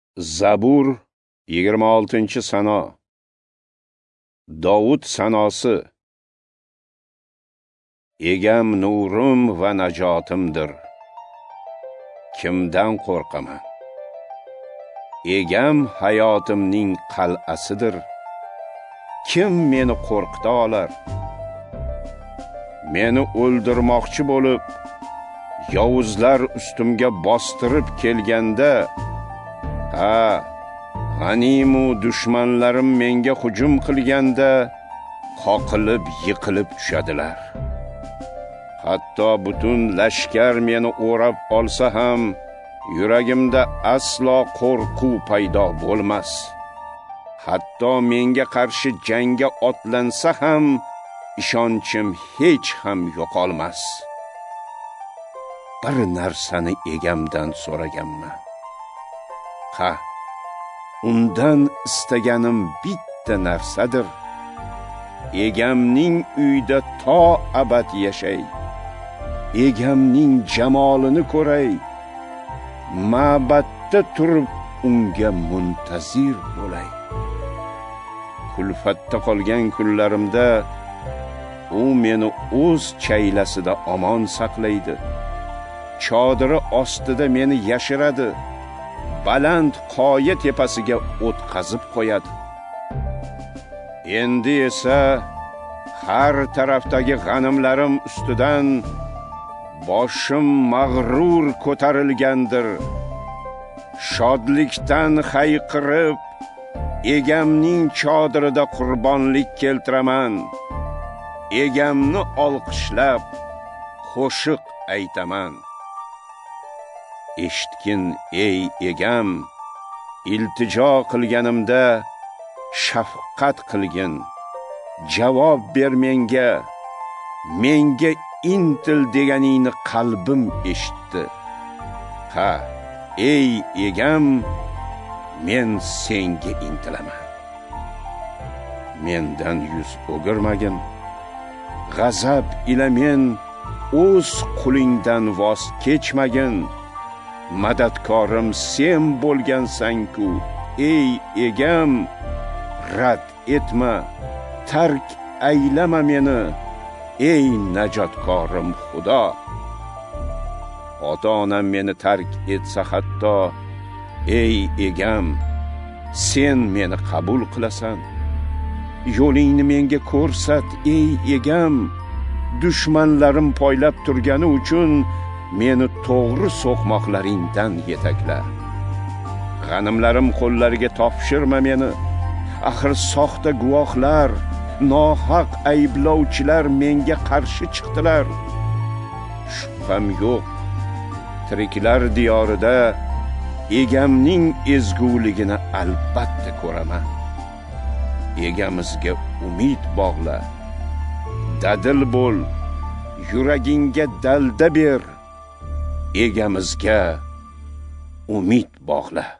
Zabur 26-sano. Dovud sanosi. Egam nurim va najotimdir. Kimdan qo'rqaman? Egam hayotimning qal'asidir. Kim meni qo'rqita olar? Meni o'ldirmoqchi bo'lib, yovuzlar ustimga bostirib kelganda, g'animu dushmanlarim menga hujum qilganda, qoqilib yiqilib tushadilar. Hatto butun lashkar meni o'rab olsa ham, yuragimda aslo qo'rquv paydo bo'lmas. Hatto menga qarshi jangga otlansa ham, ishonchim hech ham yo'qolmas. Bir narsani egamdan so'raganman. Undan istaganim bitta narsadir. Egamning uyida to abad yashay. Egamning jamolini ko'ray. Ma'batda turib unga muntazir bo'lay. Kulfatda qolgan kunlarimda u meni o'z chaylasida omon saqlaydi. Chodiri ostida meni yashiradi. Baland qoya tepasiga o'tkazib qo'yadi. Endi esa har tarafdagi g'animlarim ustidan boshim mag'rur ko'tarilgandir. Shodlikdan hayqirib, egamning chodirida qurbonlik keltiraman. Egamni olqishlab, qo'shiq aytaman. Eshitgin ey egam, iltijo qilganimda shafqat qilgin. Javob ber menga intil deganingni qalbim eshitdi. Ey egam, men senga intilaman. Mendan yuz o'girmagin. G'azab ila men o'z qulingdan voz kechmagin. Madadkorim sen bo'lgansan-ku, ey egam, rad etma, tark aylama meni, ey najotkorim Xudo. Ota-onam meni tark etsa hatto, ey egam, sen meni qabul qilasan. Yo'lingni menga ko'rsat, ey egam, dushmanlarim poylab turgani uchun meni to'g'ri so'qmoqlaringdan yetakla. G'animlarim qo'llariga topshirma meni. Axir soxta guvohlar, nohaq ayblovchilar menga qarshi chiqdilar. Shubham yo'q, tiriklar diyorida egamning ezguligini albatta ko'raman. Egamizga umid bog'la. Dadil bo'l, yuragingga dalda ber. Egamizga umid bog'la.